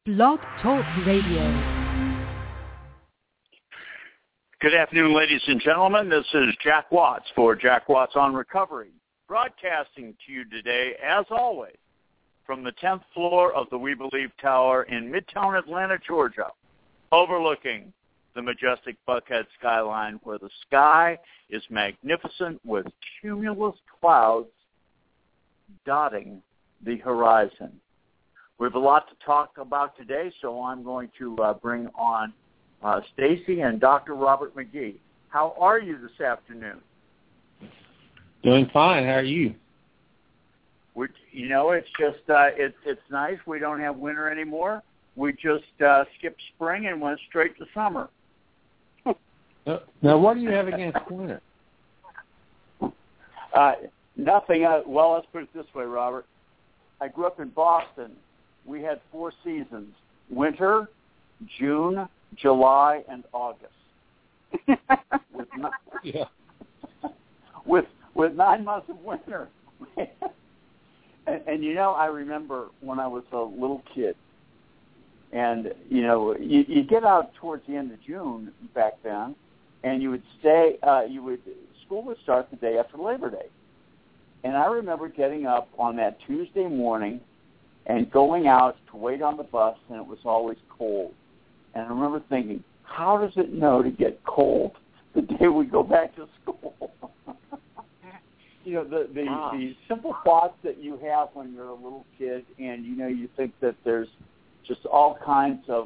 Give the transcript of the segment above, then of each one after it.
Blog Talk Radio. Good afternoon, ladies and gentlemen. This is Jack Watts for Jack Watts on Recovery, broadcasting to you today, as always, from the 10th floor of the We Believe Tower in Midtown Atlanta, Georgia, overlooking the majestic Buckhead skyline, where the sky is magnificent with cumulus clouds dotting the horizon. We have a lot to talk about today, so I'm going to bring on Stacy and Dr. Robert McGee. How are you this afternoon? Doing fine. How are you? It's just it's nice. We don't have winter anymore. We just skipped spring and went straight to summer. Now, what do you have against winter? Nothing. Well, let's put it this way, Robert. I grew up in Boston. We had 4 seasons: winter, June, July, and August. with 9 months of winter. and I remember when I was a little kid, and you get out towards the end of June back then, and you would stay. School would start the day after Labor Day, and I remember getting up on that Tuesday morning and going out to wait on the bus, and it was always cold. And I remember thinking, how does it know to get cold the day we go back to school? The simple thoughts that you have when you're a little kid, and you think that there's just all kinds of,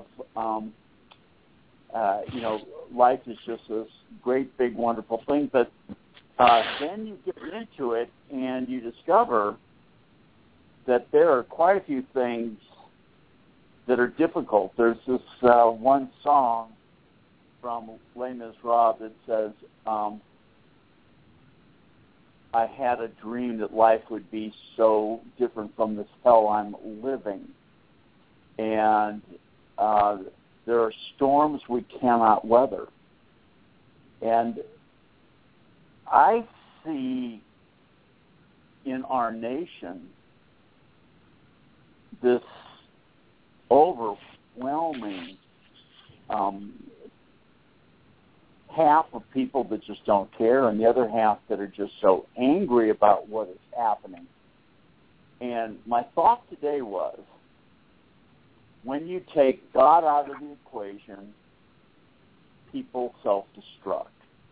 life is just this great, big, wonderful thing. But then you get into it, and you discover that there are quite a few things that are difficult. There's this one song from Les Miserables that says, I had a dream that life would be so different from this hell I'm living. And there are storms we cannot weather. And I see in our nation this overwhelming half of people that just don't care, and the other half that are just so angry about what is happening. And my thought today was, when you take God out of the equation, people self-destruct.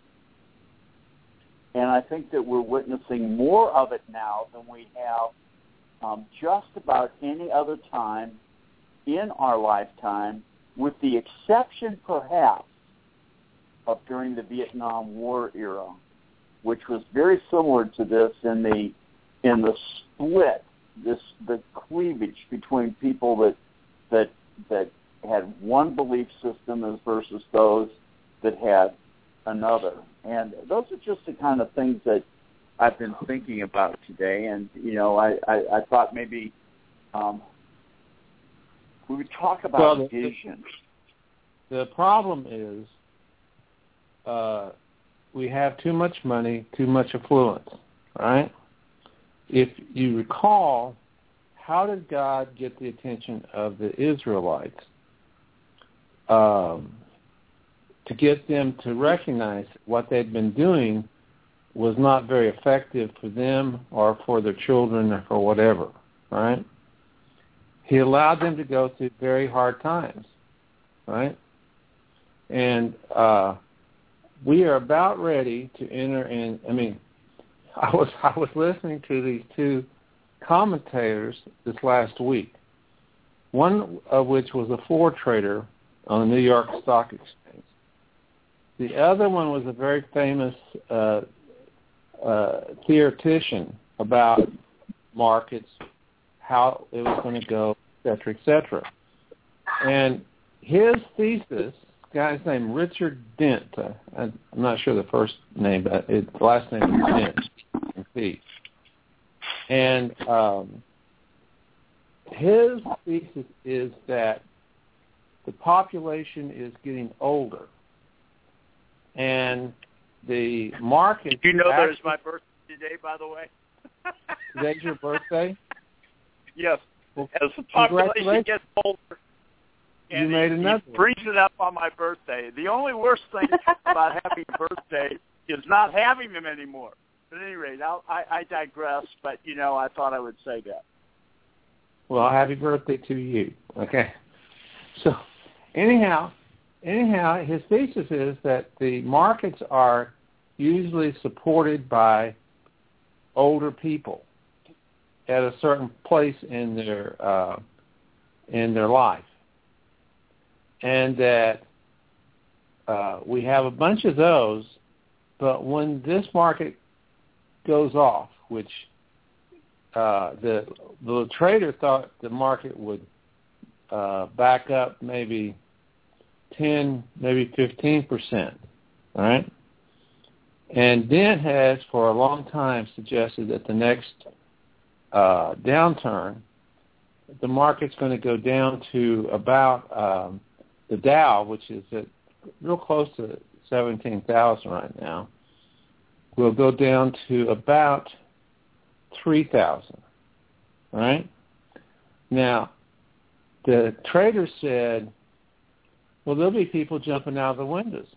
And I think that we're witnessing more of it now than we have just about any other time in our lifetime, with the exception, perhaps, of during the Vietnam War era, which was very similar to this in the split, the cleavage between people that had one belief system versus those that had another. And those are just the kind of things that I've been thinking about today. And, I thought maybe we would talk about vision. The problem is we have too much money, too much affluence, right? If you recall, how did God get the attention of the Israelites? To get them to recognize what they'd been doing was not very effective for them or for their children or for whatever, right? He allowed them to go through very hard times, right? And we are about ready to enter in. I mean, I was listening to these 2 commentators this last week, one of which was a Ford trader on the New York Stock Exchange. The other one was a very famous theoretician about markets, how it was going to go, et cetera. And his thesis, guy's name Richard Dent. I'm not sure the first name, but the last name is Dent. And his thesis is that the population is getting older, and the market. Did you know that is my birthday today, by the way? Today's your birthday? Yes. Well, as the population gets older, you made another one. Freezing up on my birthday. The only worst thing about having a birthday is not having them anymore. But at any rate, I digress, but, I thought I would say that. Well, happy birthday to you. Okay. So, anyhow, his thesis is that the markets are usually supported by older people at a certain place in their life, and that we have a bunch of those. But when this market goes off, which the trader thought the market would back up maybe 10, maybe 15%, right? And Dan has for a long time suggested that the next downturn, the market's going to go down to about the Dow, which is at real close to 17,000 right now, will go down to about 3,000, right? Now, the trader said, well, there'll be people jumping out of the windows.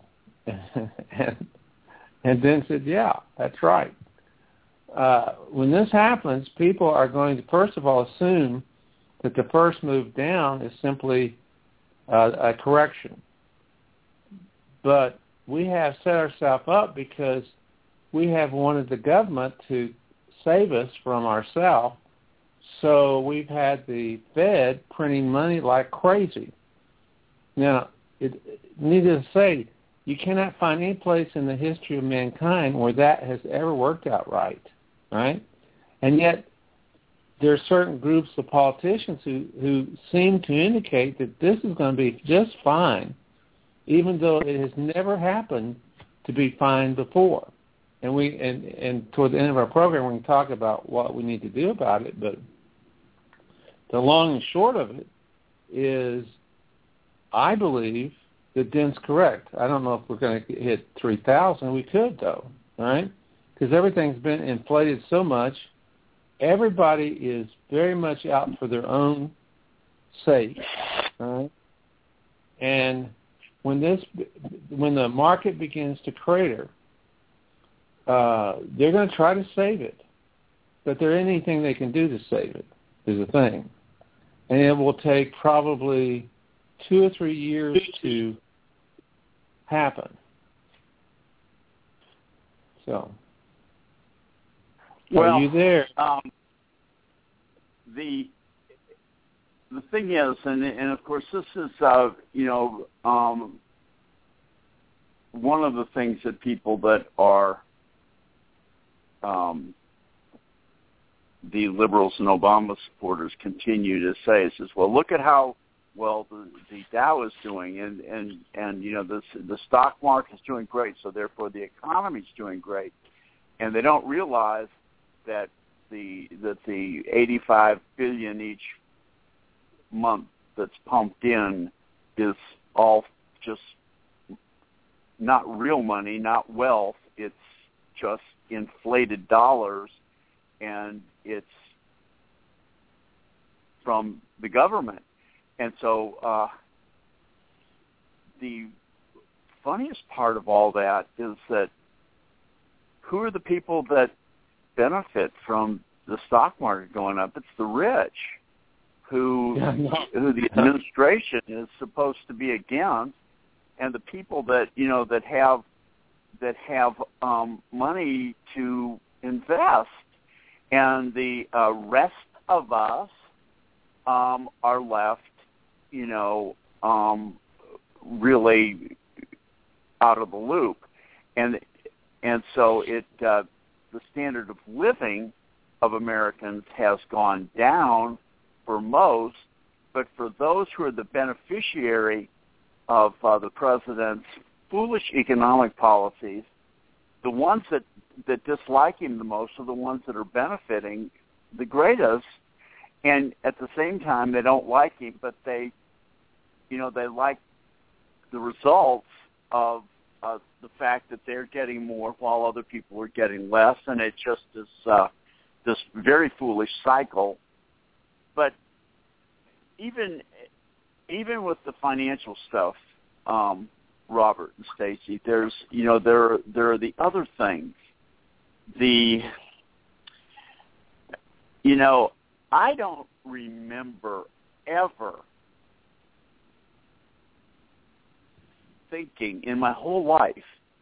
and then said, yeah, that's right. When this happens, people are going to, first of all, assume that the first move down is simply a correction. But we have set ourselves up because we have wanted the government to save us from ourselves. So we've had the Fed printing money like crazy. Now, needless to say, you cannot find any place in the history of mankind where that has ever worked out right? And yet there are certain groups of politicians who seem to indicate that this is going to be just fine, even though it has never happened to be fine before. And toward the end of our program, we can talk about what we need to do about it. But the long and short of it is, I believe that Den's correct. I don't know if we're going to hit 3,000. We could, though, right? Because everything's been inflated so much. Everybody is very much out for their own sake, right? And when the market begins to crater, they're going to try to save it. But there ain't anything they can do to save it, is the thing. And it will take probably 2 or 3 years to happen. So, are you there? The thing is, and of course, this is one of the things that people that are the liberals and Obama supporters continue to say is, well, look at how well the Dow is doing, and the stock market is doing great, so therefore the economy is doing great, and they don't realize that the $85 billion each month that's pumped in is all just not real money, not wealth. It's just inflated dollars, and it's from the government. And so the funniest part of all that is that who are the people that benefit from the stock market going up? It's the rich, who the administration is supposed to be against, and the people that have money to invest, and the rest of us are left, really out of the loop, and so the standard of living of Americans has gone down for most, but for those who are the beneficiary of the president's foolish economic policies, the ones that dislike him the most are the ones that are benefiting the greatest, and at the same time they don't like him, but they like the results of the fact that they're getting more while other people are getting less, and it just is this very foolish cycle. But even even with the financial stuff, Robert and Stacy, there's, there are the other things. I don't remember ever thinking in my whole life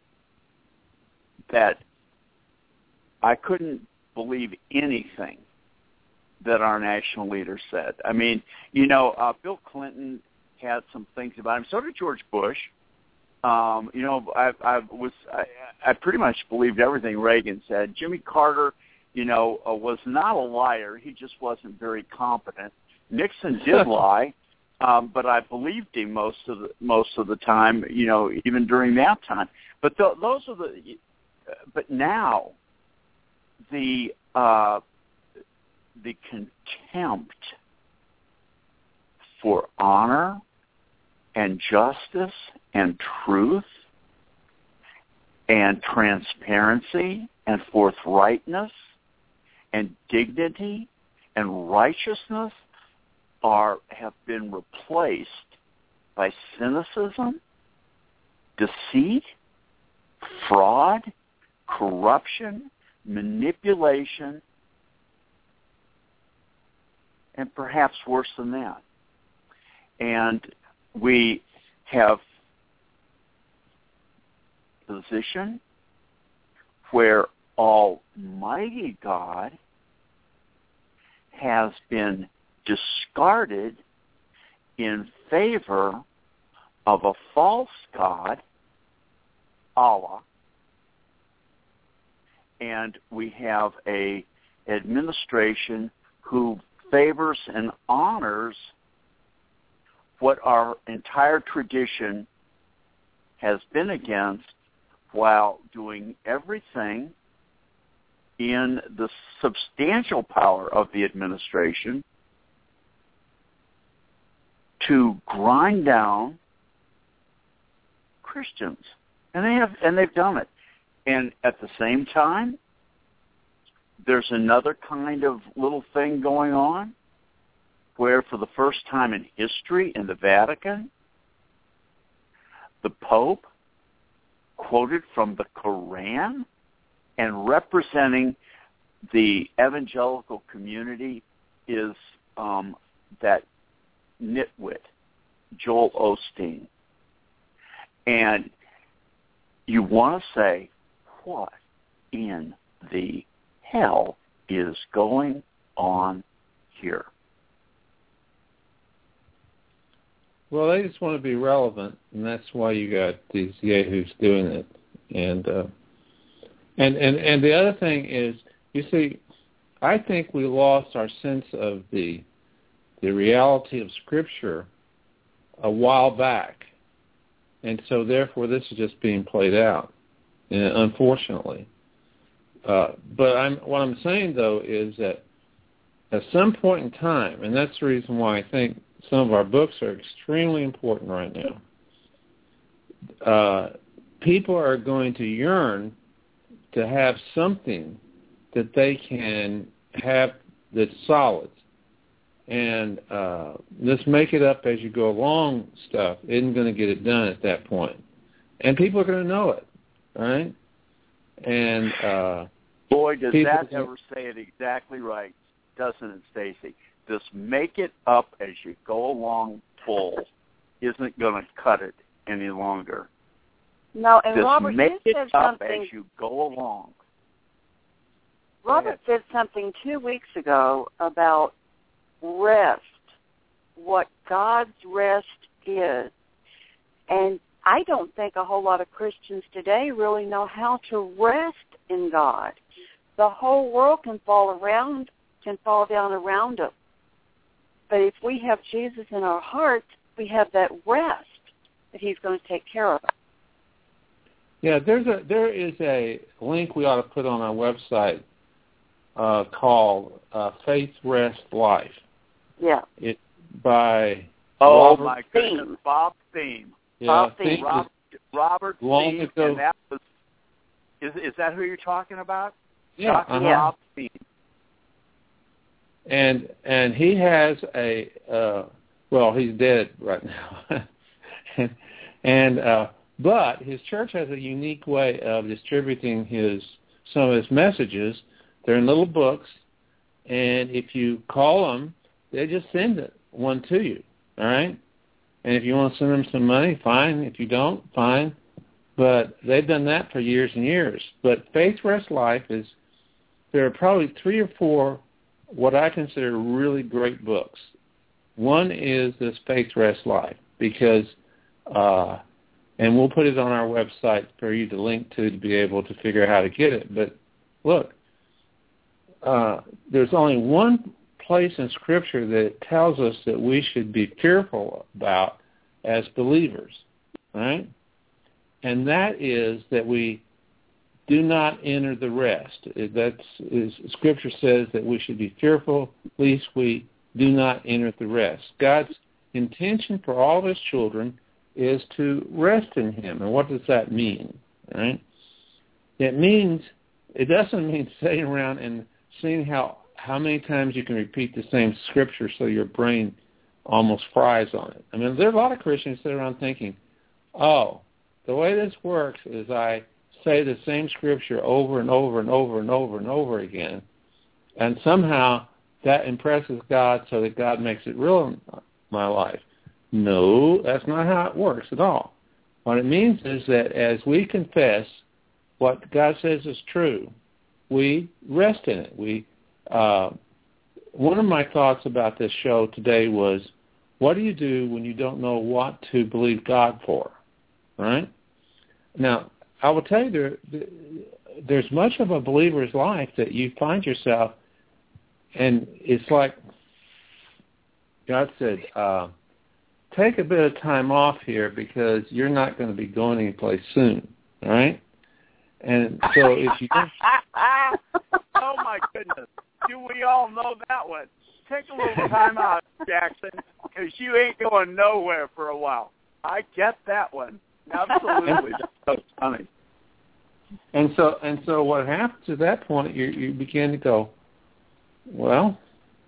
that I couldn't believe anything that our national leader said. I mean, Bill Clinton had some things about him. So did George Bush. I pretty much believed everything Reagan said. Jimmy Carter, was not a liar. He just wasn't very competent. Nixon did lie, but I believed him most of the time. Even during that time. But those are the. But now, the contempt for honor and justice and truth and transparency and forthrightness and dignity and righteousness have been replaced by cynicism, deceit, fraud, corruption, manipulation, and perhaps worse than that. And we have a position where Almighty God has been discarded in favor of a false god, Allah, and we have a administration who favors and honors what our entire tradition has been against, while doing everything in the substantial power of the administration to grind down Christians. And they've done it. And at the same time, there's another kind of little thing going on where for the first time in history in the Vatican, the Pope quoted from the Quran and representing the evangelical community is that nitwit, Joel Osteen. And you want to say, what in the hell is going on here? Well, they just want to be relevant, and that's why you got these yahoos doing it. And the other thing is, you see, I think we lost our sense of the reality of Scripture a while back, and so therefore this is just being played out, unfortunately. But what I'm saying though is that at some point in time, and that's the reason why I think some of our books are extremely important right now. People are going to yearn to have something that they can have that's solid. And this make it up as you go along stuff isn't going to get it done at that point. And people are going to know it, right? And boy, does that ever say it exactly right, doesn't it, Stacy? This make it up as you go along pull isn't going to cut it any longer. No, and this Robert, make you it said up something. As you go along. Robert said something 2 weeks ago about rest, what God's rest is. And I don't think a whole lot of Christians today really know how to rest in God. The whole world can fall down around us. But if we have Jesus in our hearts, we have that rest that he's going to take care of us. Yeah, there is a link we ought to put on our website called Faith Rest Life. Yeah. It by Robert my goodness, Bob Thiem. Yeah, Bob Thiem. Robert long Thiem, ago. and that was, is that who you're talking about? Yeah, Dr. Bob Thiem. And he has Well, he's dead right now. But his church has a unique way of distributing some of his messages. They're in little books, and if you call them, they just send one to you, all right? And if you want to send them some money, fine. If you don't, fine. But they've done that for years and years. But Faith Rest Life there are probably 3 or 4 what I consider really great books. One is this Faith Rest Life because, and we'll put it on our website for you to link to be able to figure out how to get it. But look, there's only one place in Scripture that tells us that we should be fearful about as believers, right? And that is that we do not enter the rest. Scripture says that we should be fearful, lest we do not enter the rest. God's intention for all of his children is to rest in him. And what does that mean? Right? It doesn't mean sitting around and seeing how many times you can repeat the same scripture so your brain almost fries on it. I mean, there are a lot of Christians sitting around thinking, oh, the way this works is I say the same scripture over and over and over and over and over again, and somehow that impresses God so that God makes it real in my life. No, that's not how it works at all. What it means is that as we confess what God says is true, we rest in it. One of my thoughts about this show today was, what do you do when you don't know what to believe God for? Right? Now, I will tell you, there's much of a believer's life that you find yourself, and it's like God said, take a bit of time off here because you're not going to be going anyplace soon, all right? And so if you don't... Oh, my goodness. Do we all know that one? Take a little time out, Jackson, because you ain't going nowhere for a while. I get that one. Absolutely. That's so funny. And so what happens at that point, you begin to go, well,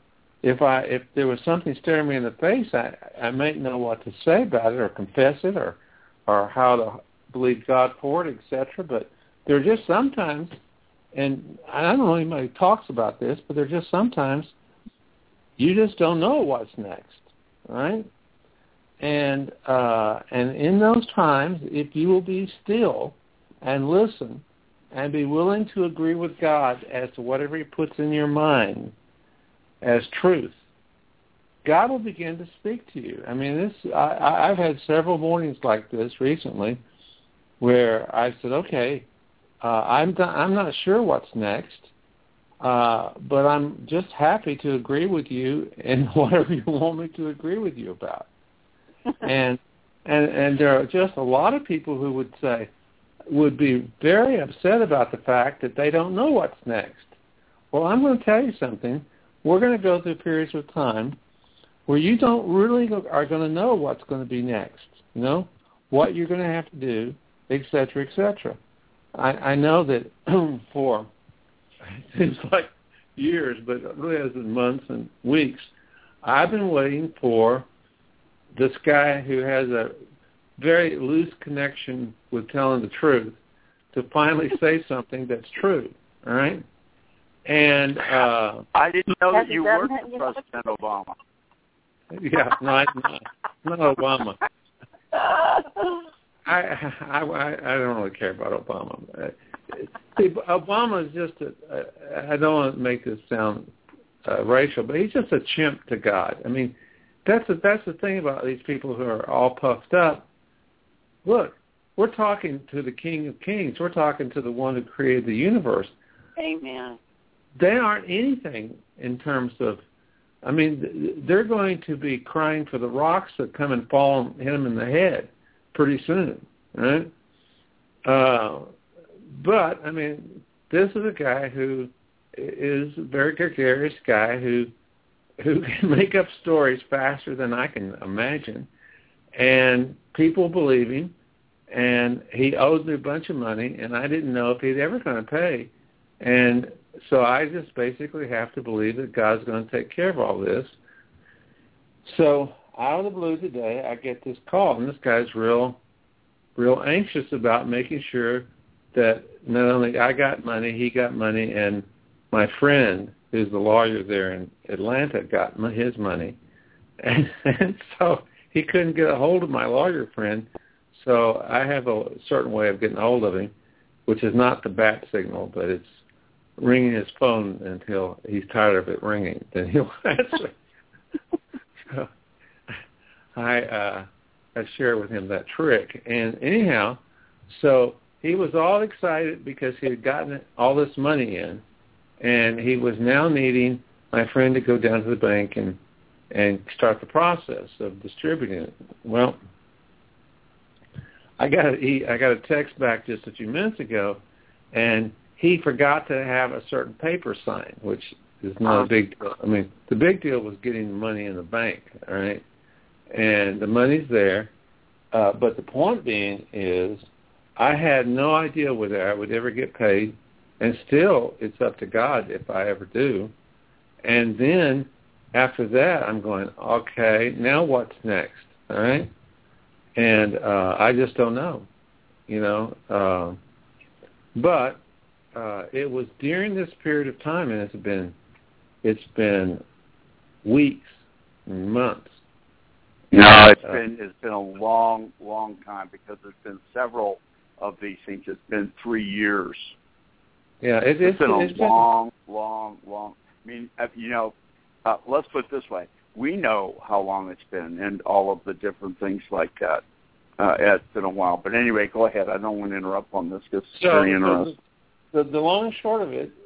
if there was something staring me in the face, I might know what to say about it or confess it or how to believe God for it, etc. But there are just sometimes, and I don't know anybody talks about this, but there are just sometimes you just don't know what's next, right? And in those times, if you will be still and listen and be willing to agree with God as to whatever he puts in your mind as truth, God will begin to speak to you. I mean, I've had several mornings like this recently where I said, okay, I'm not sure what's next, but I'm just happy to agree with you in whatever you want me to agree with you about. And there are just a lot of people who would be very upset about the fact that they don't know what's next. Well, I'm going to tell you something. We're going to go through periods of time where you don't really are going to know what's going to be next, what you're going to have to do, et cetera, et cetera. I know that for, it seems like years, but it really has been months and weeks, I've been waiting for this guy who has a very loose connection with telling the truth to finally say something that's true, all right? And I didn't know that you worked for President Obama. Yeah, not Obama. I don't really care about Obama. Obama is just I don't want to make this sound racial, but he's just a chimp to God. I mean, that's the thing about these people who are all puffed up. Look, we're talking to the King of Kings. We're talking to the one who created the universe. Amen. They aren't anything in terms of, I mean, they're going to be crying for the rocks that come and fall and hit them in the head pretty soon, right? But, I mean, this is a guy who is a very gregarious guy who can make up stories faster than I can imagine. And people believe him, and he owes me a bunch of money, and I didn't know if he's ever going to pay. And so I just basically have to believe that God's going to take care of all this. So out of the blue today, I get this call, and this guy's real anxious about making sure that not only I got money, he got money, and my friend, who's the lawyer there in Atlanta, got his money. And so he couldn't get a hold of my lawyer friend, so I have a certain way of getting a hold of him, which is not the bat signal, but it's ringing his phone until he's tired of it ringing. Then he'll answer. So I share with him that trick. And anyhow, so he was all excited because he had gotten all this money in, and he was now needing my friend to go down to the bank and start the process of distributing it. Well, I got a text back just a few minutes ago, and he forgot to have a certain paper signed, which is not a big deal. I mean, the big deal was getting the money in the bank, all right? And the money's there, but the point being is I had no idea whether I would ever get paid, and still it's up to God if I ever do. And then after that, I'm going, okay, now what's next, all right? And I just don't know, you know. But it was during this period of time, and it's been weeks and months. No, it's been a long time, because there's been several of these things. It's been 3 years. Yeah, it's been a long. I mean, you know, let's put it this way: we know how long it's been, and all of the different things like that. It's been a while, but anyway, go ahead. I don't want to interrupt on this because it's very interesting. The long and short of it,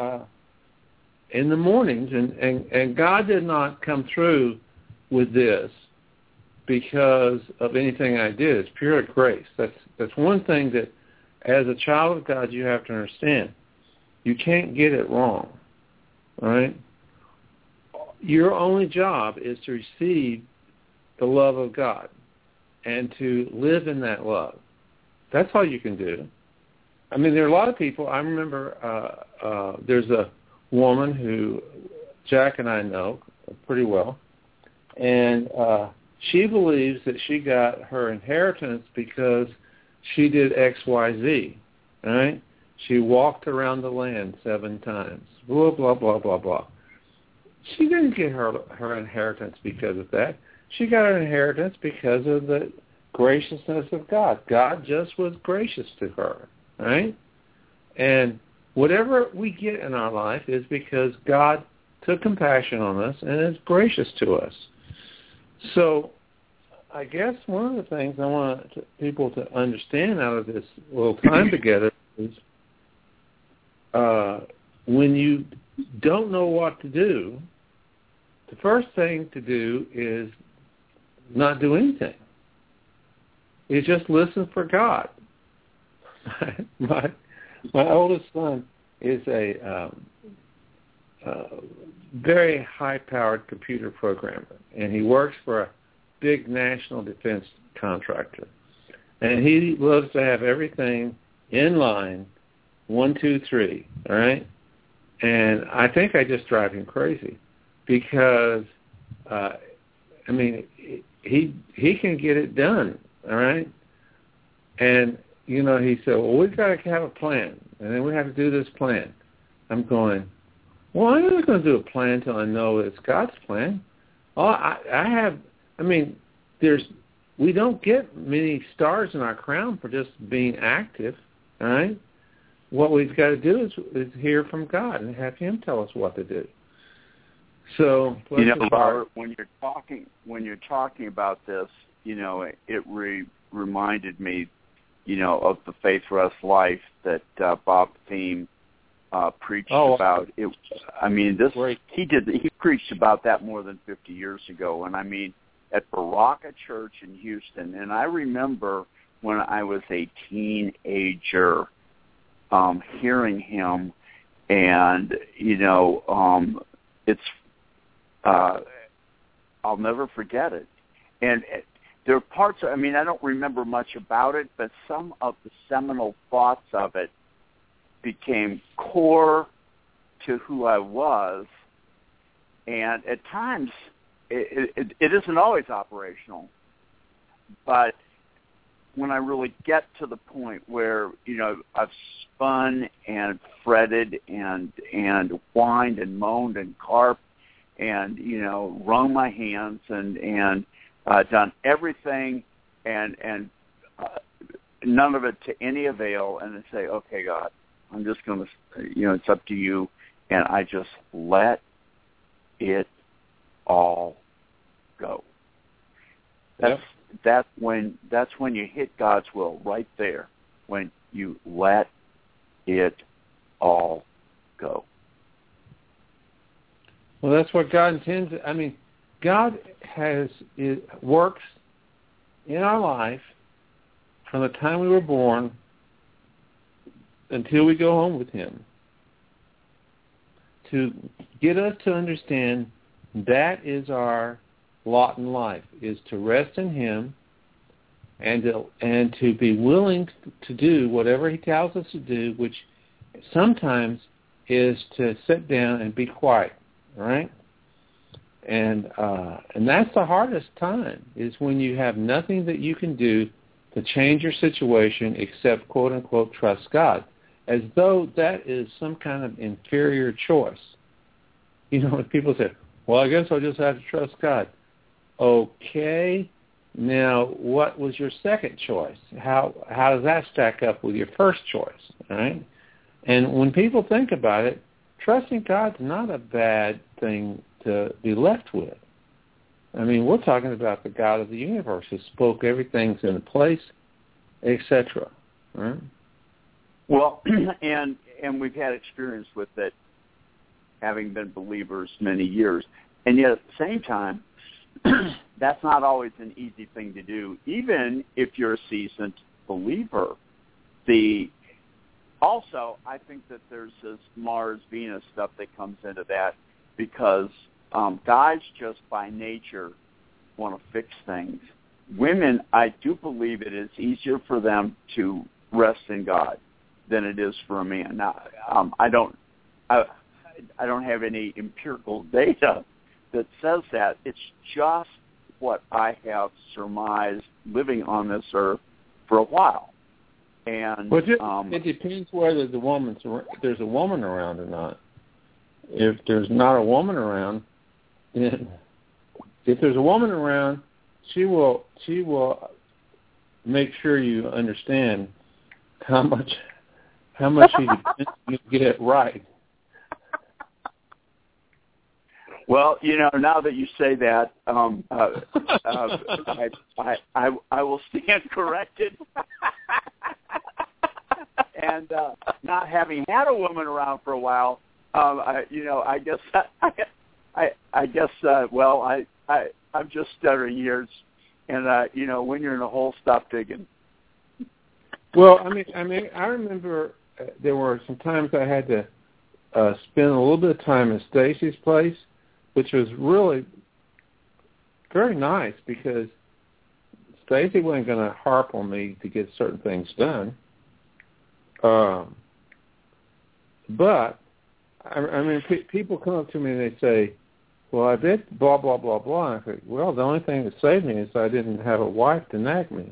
in the mornings, and God did not come through with this because of anything I did. It's pure grace. That's one thing that, as a child of God, you have to understand. You can't get it wrong, all right? Your only job is to receive the love of God and to live in that love. That's all you can do. I mean, there are a lot of people. I remember there's a woman who Jack and I know pretty well, and she believes that she got her inheritance because she did X, Y, Z, all right? She walked around the land 7 times, blah, blah, blah, blah, blah. She didn't get her inheritance because of that. She got her inheritance because of the graciousness of God. God just was gracious to her, right? And whatever we get in our life is because God took compassion on us and is gracious to us. So I guess one of the things I want people to understand out of this little time together is when you don't know what to do, the first thing to do is not do anything. You just listen for God. My oldest son is a very high-powered computer programmer, and he works for a big national defense contractor. And he loves to have everything in line, 1, 2, 3, all right? And I think I just drive him crazy because, I mean, he can get it done, all right? And, you know, he said, well, we've got to have a plan, and then we have to do this plan. I'm going, well, I'm not going to do a plan until I know it's God's plan. We don't get many stars in our crown for just being active, all right? What we've got to do is hear from God and have Him tell us what to do. So, you know, Robert, when you're talking about this, you know, it reminded me, you know, of the Faith Rest Life that Bob Thiem preached about. It, I mean, this he preached about that more than 50 years ago, and I mean, at Baraka Church in Houston. And I remember when I was a teenager, hearing him, and you know, it's I'll never forget it. And there are parts, I mean, I don't remember much about it, but some of the seminal thoughts of it became core to who I was. And at times, it isn't always operational, but when I really get to the point where, I've spun and fretted and whined and moaned and carped and, wrung my hands and done everything and none of it to any avail, and then say, okay, God, I'm just going to, it's up to you, and I just let it all go. That's when you hit God's will, right there, when you let it all go. Well, that's what God intends. I mean, God works in our life from the time we were born until we go home with Him to get us to understand that is our lot in life, is to rest in Him and to be willing to do whatever He tells us to do, which sometimes is to sit down and be quiet, right? And that's the hardest time, is when you have nothing that you can do to change your situation except, quote unquote, trust God, as though that is some kind of inferior choice. When people say, well, I guess I'll just have to trust God. Okay, now what was your second choice? How does that stack up with your first choice, right? And when people think about it, trusting God's not a bad thing to be left with. I mean, we're talking about the God of the universe who spoke everything's in place, etc. Right? Well, and we've had experience with it, having been believers many years. And yet at the same time, that's not always an easy thing to do, even if you're a seasoned believer. Also, I think that there's this Mars-Venus stuff that comes into that, because guys just by nature want to fix things. Women, I do believe it is easier for them to rest in God than it is for a man. Now, I don't have any empirical data that says that. It's just what I have surmised living on this earth for a while. And it depends whether there's a woman around or not. If there's not a woman around, then if there's a woman around, she will make sure you understand how much you get it right. Well, now that you say that, I will stand corrected. And not having had a woman around for a while, I guess I'm just stuttering years, and when you're in a hole, stop digging. Well, I remember there were some times I had to spend a little bit of time at Stacy's place, which was really very nice because Stacy wasn't going to harp on me to get certain things done. But people come up to me and they say, well, I bet blah, blah, blah, blah. And I say, well, the only thing that saved me is I didn't have a wife to nag me.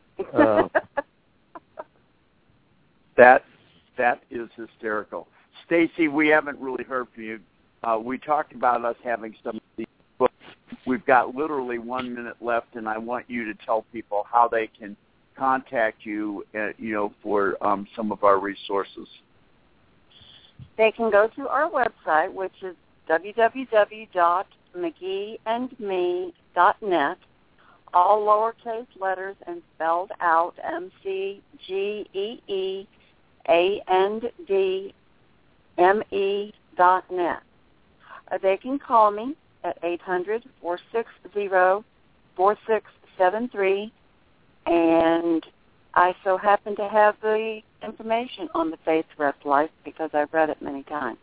That is hysterical. Stacy, we haven't really heard from you. We talked about us having some of these books. We've got literally 1 minute left, and I want you to tell people how they can contact you, for some of our resources. They can go to our website, which is www.mcgeeandme.net, all lowercase letters and spelled out, McGeeandme.net. They can call me at 800-460-4673, and I so happen to have the information on the Faith Rest Life because I've read it many times.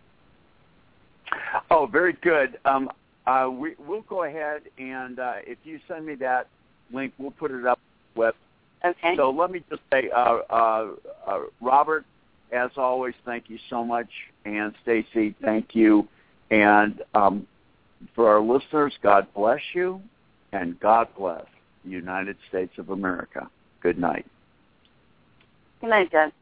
Oh, very good. We'll go ahead and if you send me that link, we'll put it up with. Okay. So let me just say, Robert, as always, thank you so much, and Stacy, thank you. And For our listeners, God bless you, and God bless the United States of America. Good night. Good night, Doug.